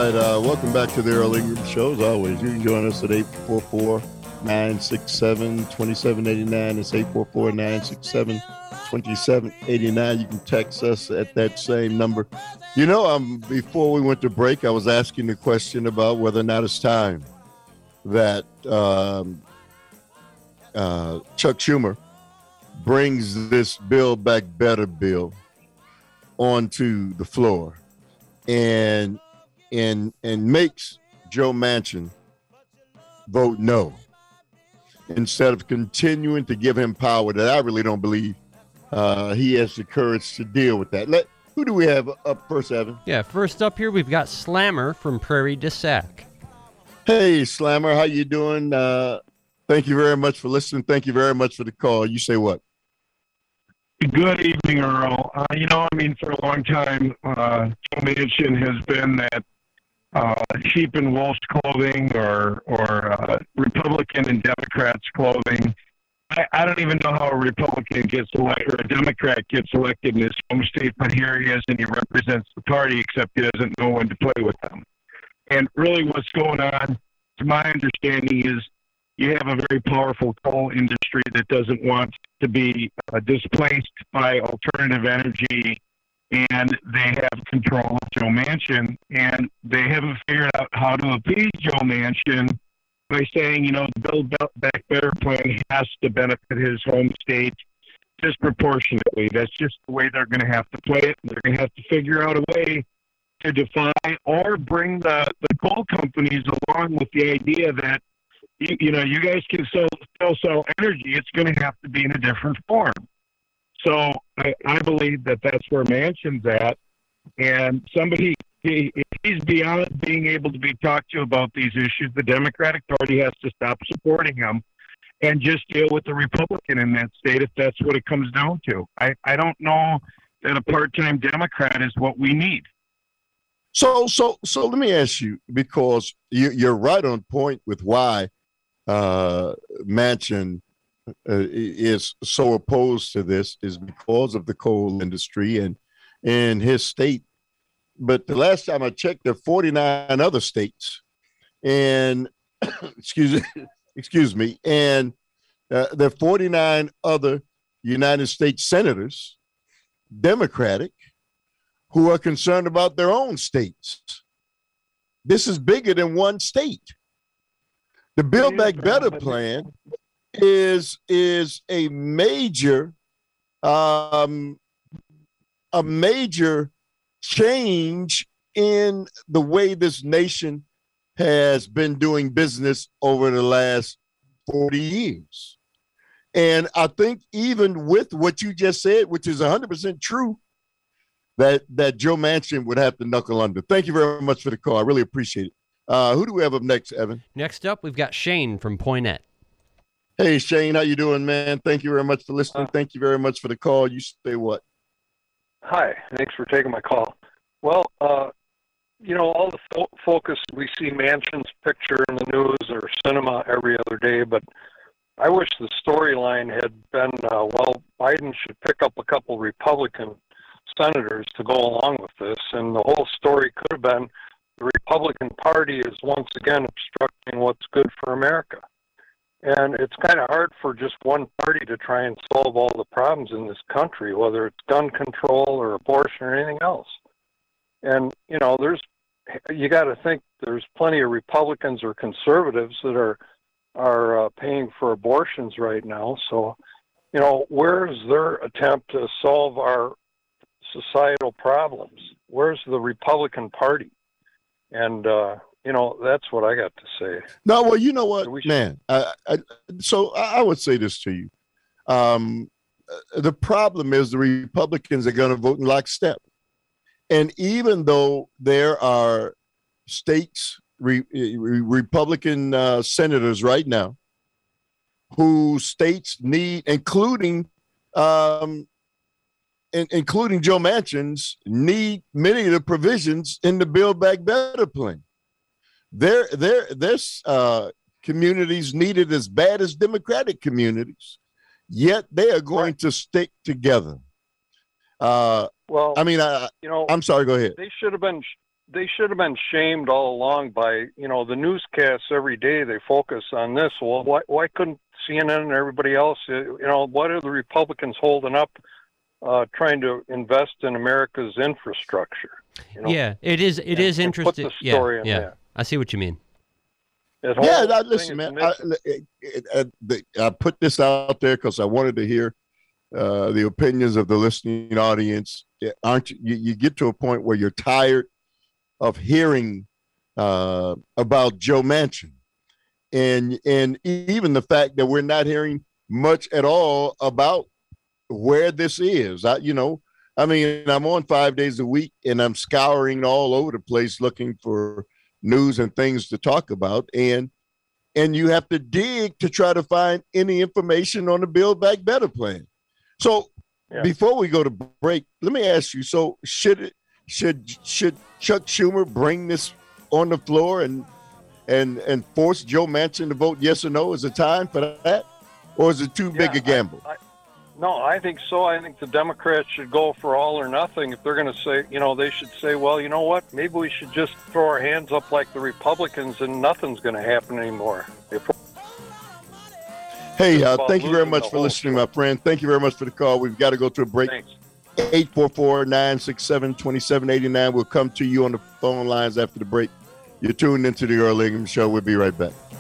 right. Welcome back to the Earl Ingram Show. As always, you can join us at 844-967-2789. It's 844-967-2789. You can text us at that same number. Before we went to break, I was asking the question about whether or not it's time that Chuck Schumer brings this Build Back Better bill onto the floor and makes Joe Manchin vote no instead of continuing to give him power that I really don't believe he has the courage to deal with that. Who do we have up first, Evan? Yeah, first up here we've got Slammer from Prairie du Sac. Hey, Slammer, how you doing? Thank you very much for listening. Thank you very much for the call. You say what? Good evening, Earl. For a long time, Joe Manchin has been that sheep in wolf's clothing or Republican and Democrats' clothing. I don't even know how a Republican gets elected or a Democrat gets elected in his home state, but here he is and he represents the party, except he doesn't know when to play with them. And really what's going on, to my understanding, is you have a very powerful coal industry that doesn't want to be displaced by alternative energy, and they have control of Joe Manchin, and they haven't figured out how to appease Joe Manchin by saying, the Build Back Better plan has to benefit his home state disproportionately. That's just the way they're going to have to play it. They're going to have to figure out a way to defy or bring the coal companies along with the idea that, you guys can still sell energy. It's going to have to be in a different form. So I believe that that's where Manchin's at. And if he's beyond being able to be talked to about these issues, the Democratic Party has to stop supporting him and just deal with the Republican in that state if that's what it comes down to. I don't know that a part-time Democrat is what we need. So let me ask you, because you're right on point with why Manchin is so opposed to this is because of the coal industry and his state. But the last time I checked, there are 49 other states, and excuse me, and there are 49 other United States senators, Democratic, who are concerned about their own states. This is bigger than one state. The Build Back Better plan is a major change in the way this nation has been doing business over the last 40 years. And I think even with what you just said, which is 100% true, that Joe Manchin would have to knuckle under. Thank you very much for the call. I really appreciate it. Who do we have up next, Evan? Next up, we've got Shane from Poinet. Hey, Shane, how you doing, man? Thank you very much for listening. Thank you very much for the call. You say what? Hi, thanks for taking my call. Well, all the focus, we see Manchin's picture in the news or cinema every other day, but I wish the storyline had been, Biden should pick up a couple Republican senators to go along with this, and the whole story could have been the Republican Party is once again obstructing what's good for America. And it's kind of hard for just one party to try and solve all the problems in this country, whether it's gun control or abortion or anything else. And, you got to think there's plenty of Republicans or conservatives that are paying for abortions right now. So, where's their attempt to solve our societal problems? Where's the Republican Party? And, that's what I got to say. No, well, you know what, man? So I would say this to you. The problem is the Republicans are going to vote in lockstep. And even though there are states, Republican senators right now, who states need, including Joe Manchin's, need many of the provisions in the Build Back Better plan. There's communities needed as bad as Democratic communities, yet they are going to stick together. I'm sorry, go ahead. They should have been they should have been shamed all along by, the newscasts every day. They focus on this. Well, why couldn't CNN and everybody else, what are the Republicans holding up, trying to invest in America's infrastructure? Yeah, it is interesting. Put the story in there. I see what you mean. Listen, man. I put this out there because I wanted to hear the opinions of the listening audience. Aren't you? You get to a point where you're tired of hearing about Joe Manchin, and even the fact that we're not hearing much at all about where this is. I'm on 5 days a week, and I'm scouring all over the place looking for news and things to talk about, and you have to dig to try to find any information on the Build Back Better plan. So before we go to break, let me ask you, so should Chuck Schumer bring this on the floor and force Joe Manchin to vote yes or no? Is it time for that, or is it too big a gamble? No, I think so. I think the Democrats should go for all or nothing. If they're going to say, they should say, well, you know what? Maybe we should just throw our hands up like the Republicans and nothing's going to happen anymore. Hey, thank you very much for listening, my friend. Thank you very much for the call. We've got to go to a break. Thanks. 844-967-2789. We'll come to you on the phone lines after the break. You're tuned into the Earl Ingham Show. We'll be right back.